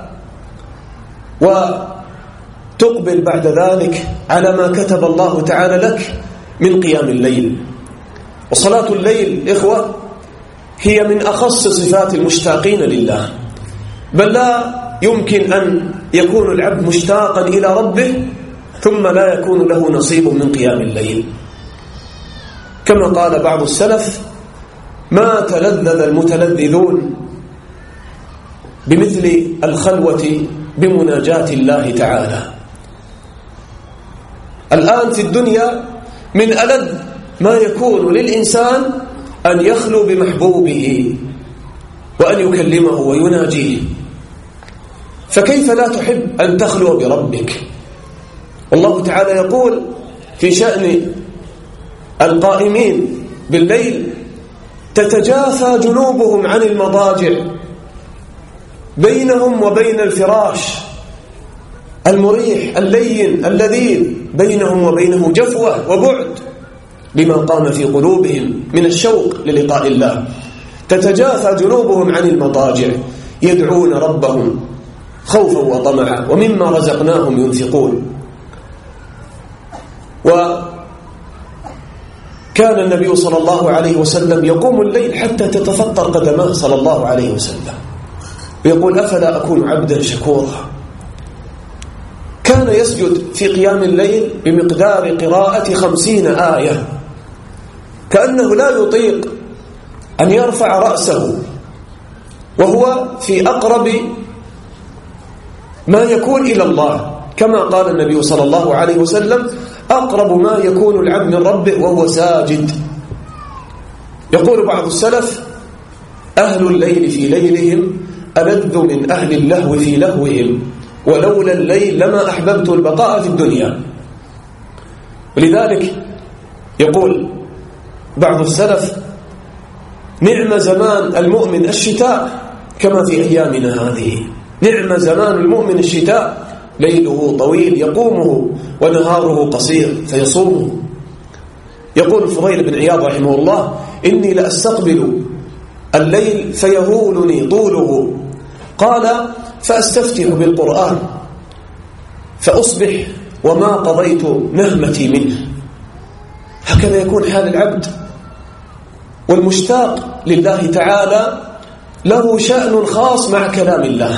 وتقبل بعد ذلك على ما كتب الله تعالى لك من قيام الليل. وصلاة الليل إخوة هي من أخص صفات المشتاقين لله، بل لا يمكن أن يكون العبد مشتاقا إلى ربه ثم لا يكون له نصيب من قيام الليل. كما قال بعض السلف: ما تلذذ المتلذذون بمثل الخلوة بمناجاة الله تعالى. الآن في الدنيا من ألذ ما يكون للإنسان أن يخلو بمحبوبه وأن يكلمه ويناجيه، فكيف لا تحب أن تخلو بربك؟ والله تعالى يقول في شأن القائمين بالليل: تتجافى جنوبهم عن المضاجع، بينهم وبين الفراش المريح اللين اللذيذ بينهم وبينه جفوة وبعد لما قام في قلوبهم من الشوق للقاء الله. تتجافى جنوبهم عن المضاجع يدعون ربهم خوفا وطمعا ومما رزقناهم ينفقون. وكان النبي صلى الله عليه وسلم يقوم الليل حتى تتفطر قدماه صلى الله عليه وسلم، ويقول: أفلا أكون عبدا شكورا. كان يسجد في قيام الليل بمقدار قراءة خمسين آية، كأنه لا يطيق أن يرفع رأسه، وهو في أقرب ما يكون إلى الله، كما قال النبي صلى الله عليه وسلم: أقرب ما يكون العبد من ربه وهو ساجد. يقول بعض السلف: أهل الليل في ليلهم ألذ من أهل اللهو في لهوهم، ولولا الليل لما أحببت البقاء في الدنيا. ولذلك يقول بعض السلف: نعم زمان المؤمن الشتاء كما في أيامنا هذه. نعم زمان المؤمن الشتاء، ليله طويل يقومه ونهاره قصير فيصومه. يقول الفضيل بن عياض رحمه الله: إني لأستقبل الليل فيهولني طوله، قال: فأستفتح بالقرآن فأصبح وما قضيت نهمتي منه. هكذا يكون حال العبد. والمشتاق لله تعالى له شأن خاص مع كلام الله،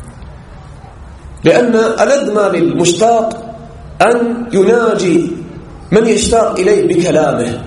لأن ألذ ما للمشتاق أن يناجي من يشتاق إليه بكلامه،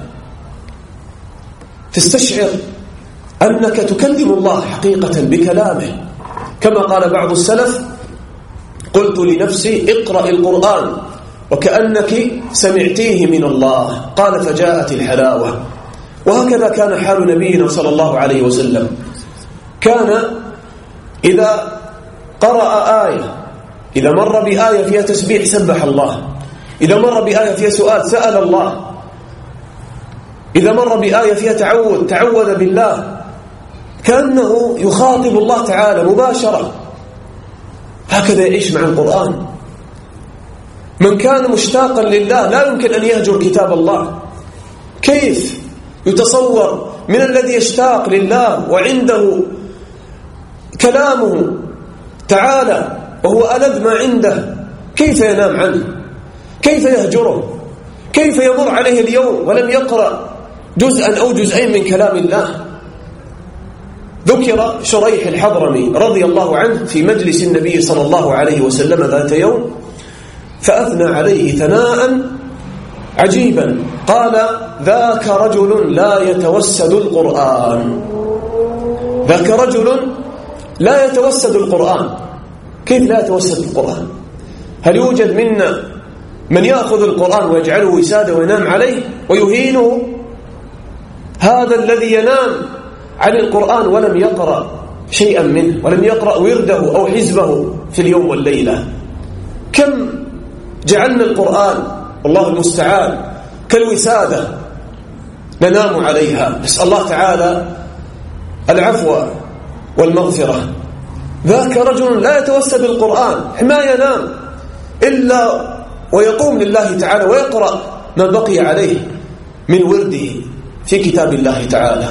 تستشعر أنك تكلم الله حقيقة بكلامه. كما قال بعض السلف: قلت لنفسي اقرأ القرآن وكأنك سمعتيه من الله، قال: فجاءت الحلاوة. وهكذا كان حال نبينا صلى الله عليه وسلم. كان إذا قرأ آية، إذا مر بآية فيها تسبيح سبح الله، إذا مر بآية فيها سؤال سأل الله، إذا مر بآية فيها تعوذ تعوذ بالله، كأنه يخاطب الله تعالى مباشرة. هكذا يعيش مع القرآن. من كان مشتاقا لله لا يمكن أن يهجر كتاب الله. كيف يتصور من الذي يشتاق لله وعنده كلامه تعالى وهو ألذ ما عنده، كيف ينام عنه؟ كيف يهجره؟ كيف يمر عليه اليوم ولم يقرأ جزءا أو جزئين من كلام الله؟ ذكر شريح الحضرمي رضي الله عنه في مجلس النبي صلى الله عليه وسلم ذات يوم، فأثنى عليه ثناء عجيبا، قال: ذاك رجل لا يتوسد القرآن. ذاك رجل لا يتوسد القرآن. كيف لا يتوسد القرآن؟ هل يوجد منا من يأخذ القرآن ويجعله وسادة وينام عليه ويهينه؟ هذا الذي ينام عن القرآن ولم يقرأ شيئا منه، ولم يقرأ ورده أو حزبه في اليوم والليلة. كم جعلنا القرآن والله المستعان كالوسادة ننام عليها. نسأل الله تعالى العفو والمغفرة. ذاك رجل لا يتوسد القرآن، ما ينام إلا ويقوم لله تعالى ويقرأ ما بقي عليه من ورده في كتاب الله تعالى.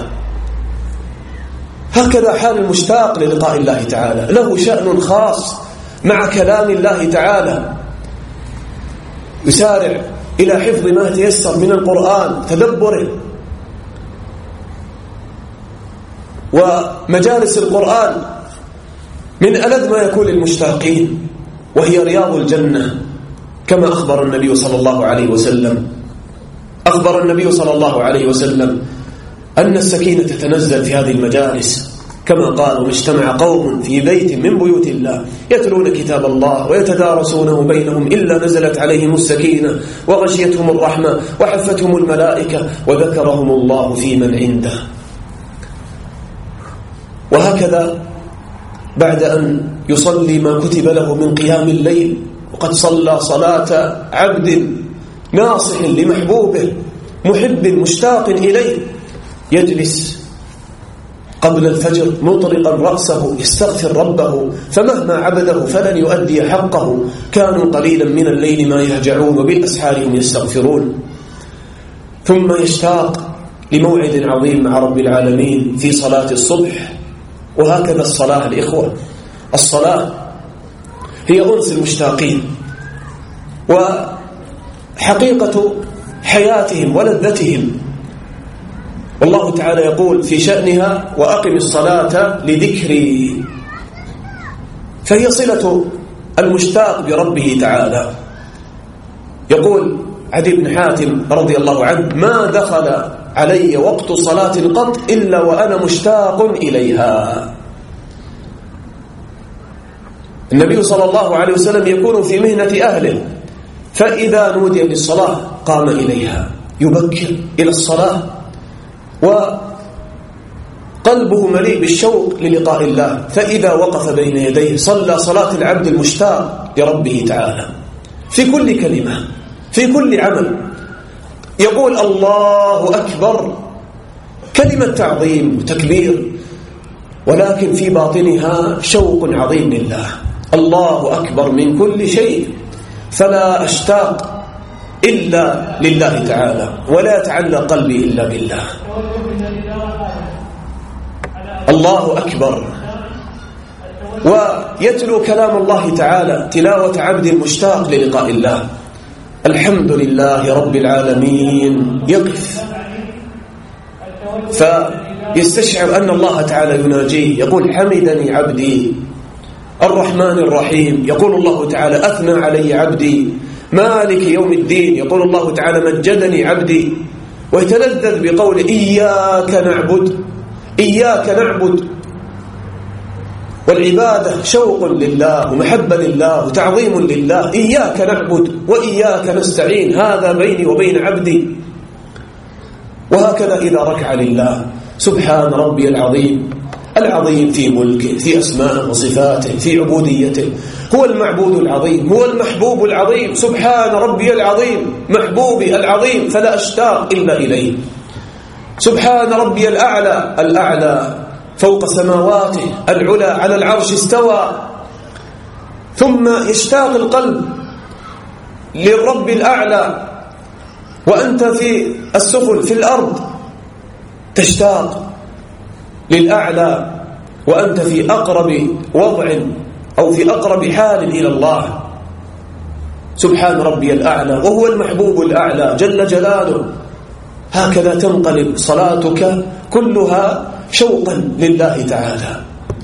هكذا حال المشتاق للقاء الله تعالى، له شأن خاص مع كلام الله تعالى، يسارع إلى حفظ ما تيسر من القرآن، تدبره. ومجالس القرآن من ألذ ما يكون للمشتاقين، وهي رياض الجنة، كما أخبر النبي صلى الله عليه وسلم. أخبر النبي صلى الله عليه وسلم أن السكينة تتنزل في هذه المجالس، كما قال: وما اجتمع قوم في بيت من بيوت الله يتلون كتاب الله ويتدارسونه بينهم إلا نزلت عليهم السكينة وغشيتهم الرحمة وحفتهم الملائكة وذكرهم الله في من عنده. وهكذا بعد أن يصلي ما كتب له من قيام الليل، وقد صلى صلاة عبد ناصح لمحبوبه محب مشتاق إليه، يجلس قبل الفجر مطرقا رأسه يستغفر ربه، فمهما عبده فلن يؤدي حقه. كانوا قليلا من الليل ما يهجعون وبالأسحار هم يستغفرون. ثم يشتاق لموعد عظيم مع رب العالمين في صلاة الصبح. وهكذا الصلاة الإخوة، الصلاة هي أنس المشتاقين وحقيقة حياتهم ولذتهم. والله تعالى يقول في شأنها: وأقم الصلاة لذكري. فهي صلة المشتاق بربه تعالى. يقول عدي بن حاتم رضي الله عنه: ما دخل علي وقت صلاة قط إلا وأنا مشتاق إليها. النبي صلى الله عليه وسلم يكون في مهنة أهله، فإذا نودي للصلاة قام إليها، يبكر إلى الصلاة قلبه مليء بالشوق للقاء الله، فإذا وقف بين يديه صلى صلاة العبد المشتاق لربه تعالى في كل كلمة في كل عمل، يقول الله أكبر، كلمة تعظيم وتكبير، ولكن في باطنها شوق عظيم لله. الله أكبر من كل شيء، فلا أشتاق إلا لله تعالى، ولا يتعلق قلبي إلا بالله. الله أكبر، ويتلو كلام الله تعالى تلاوة عبد مشتاق للقاء الله. الحمد لله رب العالمين، يقف فيستشعر أن الله تعالى يناجيه، يقول حمدني عبدي. الرحمن الرحيم، يقول الله تعالى أثنى علي عبدي. مالك يوم الدين، يقول الله تعالى مجدني عبدي. ويتلذذ بقول إياك نعبد، إياك نعبد. والعبادة شوق لله ومحبة لله وتعظيم لله. إياك نعبد وإياك نستعين، هذا بيني وبين عبدي. وهكذا إذا ركع لله، سبحان ربي العظيم، العظيم في ملكه، في أسمائه وصفاته، في عبوديته، هو المعبود العظيم، هو المحبوب العظيم. سبحان ربي العظيم، محبوبي العظيم، فلا أشتاق إلا إليه. سبحان ربي الأعلى، الأعلى فوق سماواته، العلا على العرش استوى. ثم يشتاق القلب للرب الأعلى، وأنت في السفل في الأرض تشتاق للأعلى، وأنت في أقرب وضع أو في أقرب حال إلى الله. سبحان ربي الأعلى، وهو المحبوب الأعلى جل جلاله. هكذا تنقلب صلاتك كلها شوقا لله تعالى،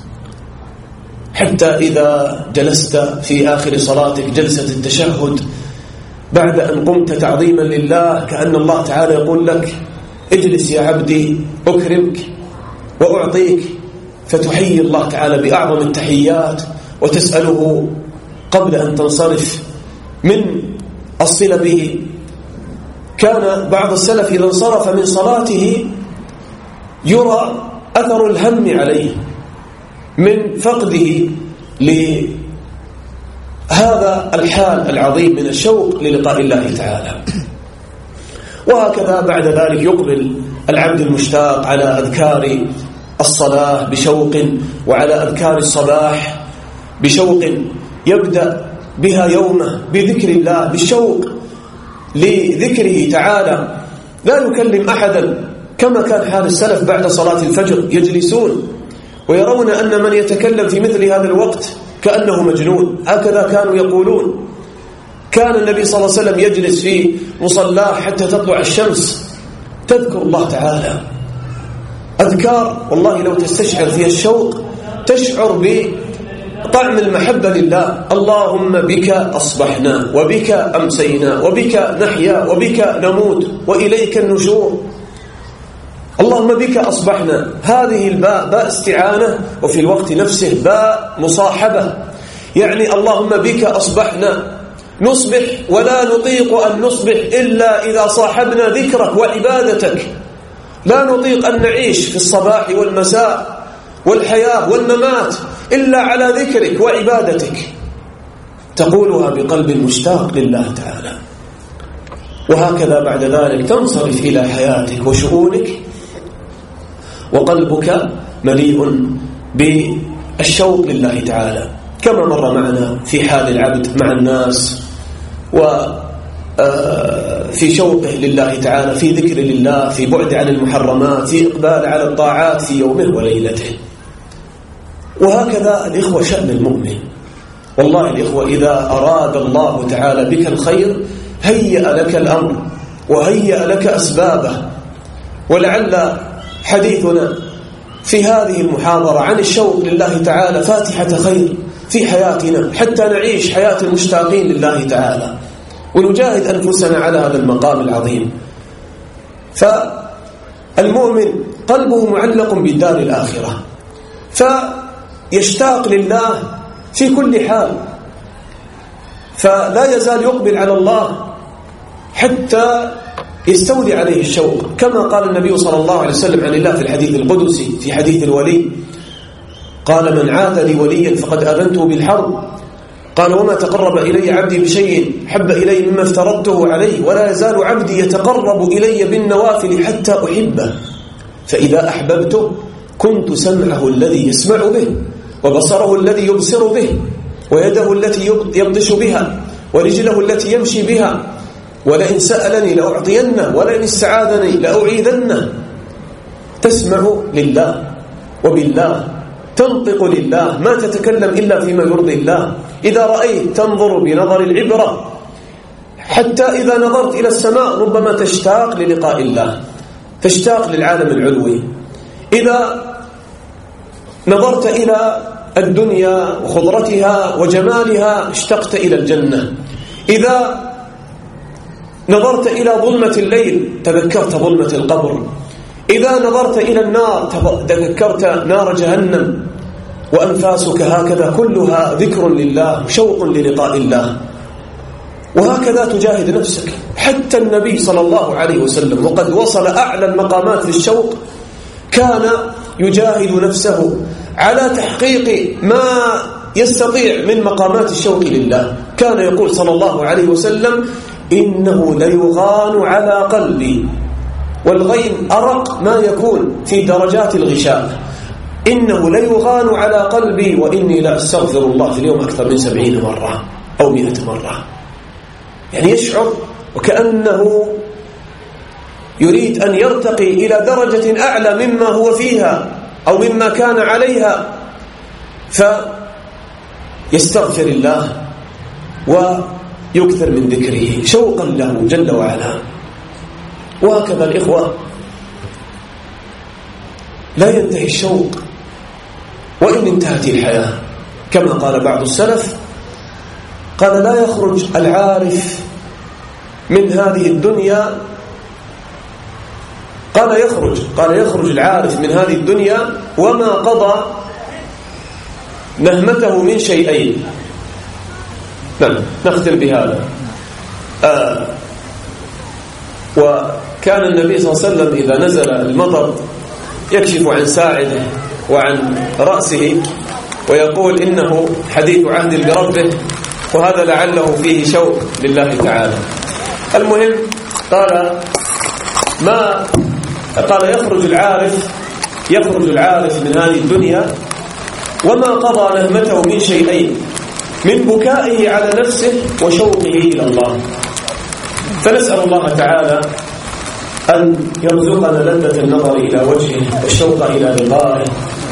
حتى إذا جلست في آخر صلاتك جلسة التشهد بعد أن قمت تعظيما لله، كأن الله تعالى يقول لك اجلس يا عبدي أكرمك وأعطيك، فتحيي الله تعالى بأعظم التحيات وتسأله قبل أن تنصرف من الصلة به. كان بعض السلف إذا انصرف من صلاته يرى أثر الهم عليه من فقده لهذا الحال العظيم من الشوق للقاء الله تعالى. وهكذا بعد ذلك يقبل العبد المشتاق على أذكار الصلاة بشوق، وعلى أذكار الصباح بشوق، يبدأ بها يومه بذكر الله، بالشوق لذكره تعالى. لا يكلم أحدا كما كان حال السلف بعد صلاة الفجر، يجلسون ويرون أن من يتكلم في مثل هذا الوقت كأنه مجنون، هكذا كانوا يقولون. كان النبي صلى الله عليه وسلم يجلس في مصلاه حتى تطلع الشمس تذكر الله تعالى. أذكار والله لو تستشعر فيها الشوق تشعر بطعم المحبة لله. اللهم بك أصبحنا وبك أمسينا وبك نحيا وبك نموت وإليك النشور. اللهم بك أصبحنا، هذه الباء باء استعانة، وفي الوقت نفسه باء مصاحبة، يعني اللهم بك أصبحنا، نصبح ولا نطيق أن نصبح إلا إذا صاحبنا ذكرك وعبادتك. لا نطيق أن نعيش في الصباح والمساء والحياة والممات إلا على ذكرك وعبادتك. تقولها بقلب مشتاق لله تعالى. وهكذا بعد ذلك تنصرف إلى حياتك وشؤونك وقلبك مليء بالشوق لله تعالى، كما مر معنا في حال العبد مع الناس، وفي شوقه لله تعالى، في ذكر لله، في بعد عن المحرمات، في إقبال على الطاعات في يومه وليلته. وهكذا الإخوة شأن المؤمن. والله الإخوة إذا أراد الله تعالى بك الخير هيأ لك الأمر وهيأ لك أسبابه. ولعل حديثنا في هذه المحاضرة عن الشوق لله تعالى فاتحة خير في حياتنا، حتى نعيش حياة المشتاقين لله تعالى ونجاهد أنفسنا على هذا المقام العظيم. فالمؤمن قلبه معلق بالدار الآخرة، فيشتاق لله في كل حال، فلا يزال يقبل على الله حتى يستولي عليه الشوق، كما قال النبي صلى الله عليه وسلم عن الله في الحديث القدسي في حديث الولي، قال: من عاد لي وليا فقد آذنته بالحرب. قال: وما تقرب إلي عبدي بشيء حب إلي مما افترضته عليه، ولا يزال عبدي يتقرب إلي بالنوافل حتى أحبه، فإذا أحببته كنت سمعه الذي يسمع به، وبصره الذي يبصر به، ويده التي يبطش بها، ورجله التي يمشي بها، ولئن سألني لأعطينه، ولئن استعاذني لأعيذنه. تسمع لله وبالله، تنطق لله، ما تتكلم إلا فيما يرضي الله. إذا رأيت تنظر بنظر العبرة، حتى إذا نظرت إلى السماء ربما تشتاق للقاء الله، تشتاق للعالم العلوي. إذا نظرت إلى الدنيا وخضرتها وجمالها اشتقت إلى الجنة. إذا نظرت إلى ظلمة الليل تذكرت ظلمة القبر. إذا نظرت إلى النار تذكرت نار جهنم. وأنفاسك هكذا كلها ذكر لله وشوق للقاء الله، وهكذا تجاهد نفسك. حتى النبي صلى الله عليه وسلم وقد وصل أعلى المقامات في الشوق كان يجاهد نفسه على تحقيق ما يستطيع من مقامات الشوق لله. كان يقول صلى الله عليه وسلم: إنه ليغان على قلبي، والغين أرق ما يكون في درجات الغشاء. إنه ليغان على قلبي وإني لا أستغفر الله في اليوم أكثر من سبعين مرة أو مئة مرة. يعني يشعر وكأنه يريد أن يرتقي إلى درجة أعلى مما هو فيها أو مما كان عليها، فيستغفر الله ويكثر من ذكره شوقا له جل وعلا. وهكذا الإخوة لا ينتهي الشوق وإن انتهت الحياة، كما قال بعض السلف، قال: لا يخرج العارف من هذه الدنيا قال يخرج قال يخرج العارف من هذه الدنيا وما قضى نهمته من شيئين. نعم، نختم بهذا. آه وكان النبي صلى الله عليه وسلم إذا نزل المطر يكشف عن ساعده وعن رأسه ويقول: إنه حديث عهد بربه، وهذا لعله فيه شوق لله تعالى. المهم قال ما قال يخرج العارف يخرج العارف من هذه الدنيا وما قضى نهمته من شيئين: من بكائه على نفسه وشوقه إلى الله. فنسأل الله تعالى أن يرزقنا لذة النظر إلى وجهه والشوق إلى لقائه.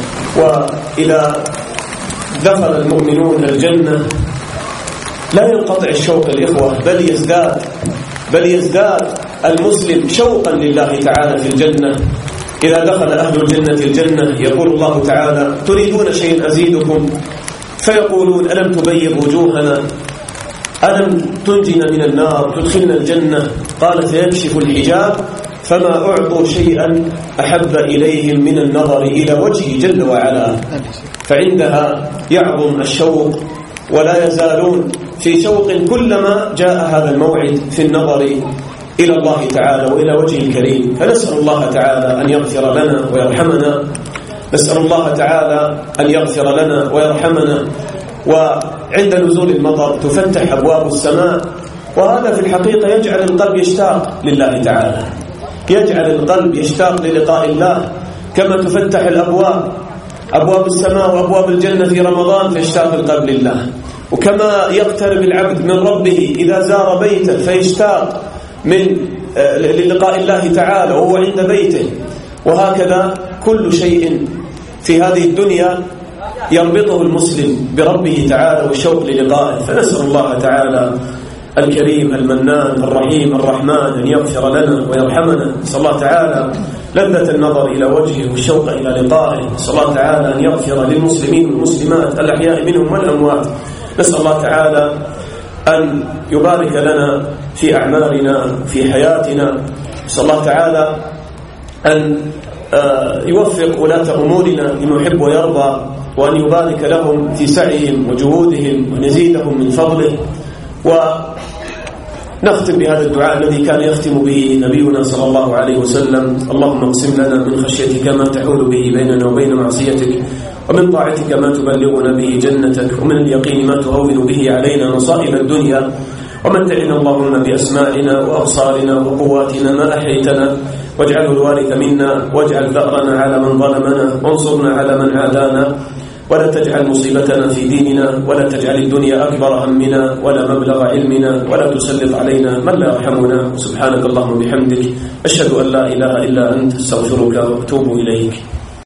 وإذا دخل المؤمنون الجنة لا ينقطع الشوق الإخوة، بل يزداد بل يزداد المسلم شوقا لله تعالى في الجنة. إذا دخل أهل الجنة الجنة يقول الله تعالى: تريدون شيء أزيدكم؟ فيقولون: ألم تبيض وجوهنا؟ ألم تنجنا من النار تدخلنا الجنة؟ قال: فيكشف الحجاب فما أعطوا شيئا أحب إليهم من النظر إلى وجهه جل وعلا. فعندها يعظم الشوق ولا يزالون في شوق كلما جاء هذا الموعد في النظر إلى الله تعالى وإلى وجهه الكريم. فنسأل الله تعالى أن يغفر لنا ويرحمنا، نسأل الله تعالى أن يغفر لنا ويرحمنا. وعند نزول المطر تفتح أبواب السماء، وهذا في الحقيقة يجعل القلب يشتاق لله تعالى، يجعل القلب يشتاق للقاء الله، كما تفتح الأبواب أبواب السماء وأبواب الجنة في رمضان فيشتاق القلب لله، وكما يقترب العبد من ربه إذا زار بيته فيشتاق من للقاء الله تعالى وهو عند بيته. وهكذا كل شيء في هذه الدنيا يربطه المسلم بربه تعالى والشوق للقائه. فنسأل الله تعالى الكريم المنان الرحيم الرحمن أن يغفر لنا ويرحمنا. نسأل الله تعالى لذة النظر إلى وجهه والشوق إلى لقائه. نسأل الله تعالى أن يغفر للمسلمين والمسلمات الأحياء منهم والأموات. نسأل الله تعالى أن يبارك لنا في أعمالنا في حياتنا. نسأل الله تعالى أن يوفق ولاة أمورنا لما يحب ويرضى، وأن يبارك لهم في سعيهم وجهودهم ويزيدهم من فضله. نختم بهذا الدعاء الذي كان يختم به نبينا صلى الله عليه وسلم: اللهم اقسم لنا من خشيتك ما تحول به بيننا وبين معصيتك، ومن طاعتك ما تبلغنا به جنتك، ومن اليقين ما تهون به علينا مصائب الدنيا، ومتعنا اللهم بأسماعنا وأبصارنا وقواتنا ما أحيتنا، واجعله الوارث منا، واجعل ثأرنا على من ظلمنا، وانصرنا على من عادانا، ولا تجعل مصيبتنا في ديننا، ولا تجعل الدنيا أكبر همنا ولا مبلغ علمنا، ولا تسلط علينا من لا يرحمنا. سبحانك اللهم وبحمدك، أشهد أن لا إله إلا أنت، استغفرك وأتوب إليك.